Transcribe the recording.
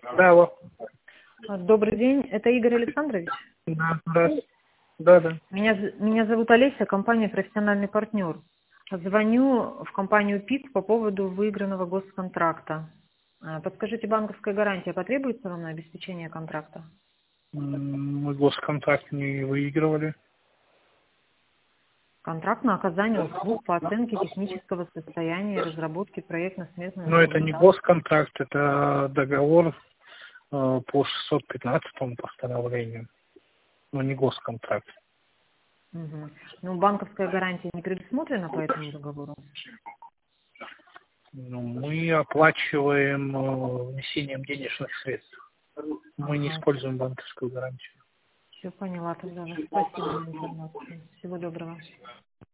Да, алло. Добрый день, это Игорь Александрович. Да, здравствуйте. Да. Меня зовут Олеся, компания «Профессиональный партнер». Звоню в компанию ПИК по поводу выигранного госконтракта. Подскажите, банковская гарантия потребуется вам на обеспечение контракта? Мы госконтракт не выигрывали. Контракт на оказание услуг по оценке технического состояния и разработке проектно-сметной Но это не документации. госконтракт, это договор по 615 постановлению. Но не госконтракт. Угу. Ну, банковская гарантия не предусмотрена по этому договору? Ну, мы оплачиваем внесением денежных средств. Мы не используем банковскую гарантию. Все поняла тогда. Спасибо за информацию. Всего доброго.